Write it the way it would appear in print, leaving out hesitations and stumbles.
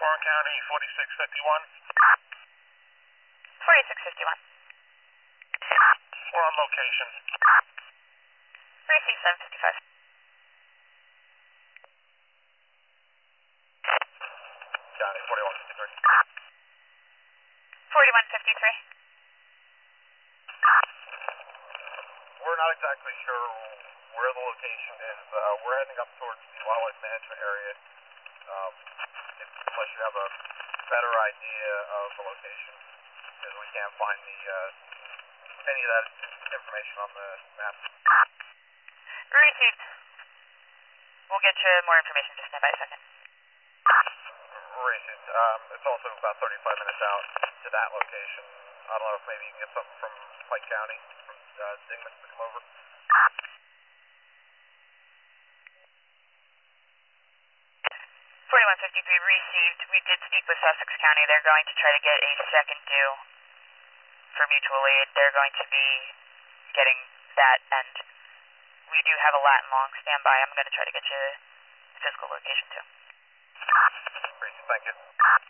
Warren County, 4651. 4651. We're on location. Receive 755. County, 4153. 4153. We're not exactly sure where the location is. We're heading up towards the wildlife management area. Unless you have a better idea of the location, because we can't find any of that information on the map. Received. We'll get you more information. Just stand by a second. Received. It's also about 35 minutes out to that location. I don't know if maybe you can get something from Pike County, from Dingman to come over. 4153 received. We did speak with Sussex County. They're going to try to get a second due for mutual aid. They're going to be getting that, and we do have a Latin long standby. I'm going to try to get you the physical location too. Great, thank you.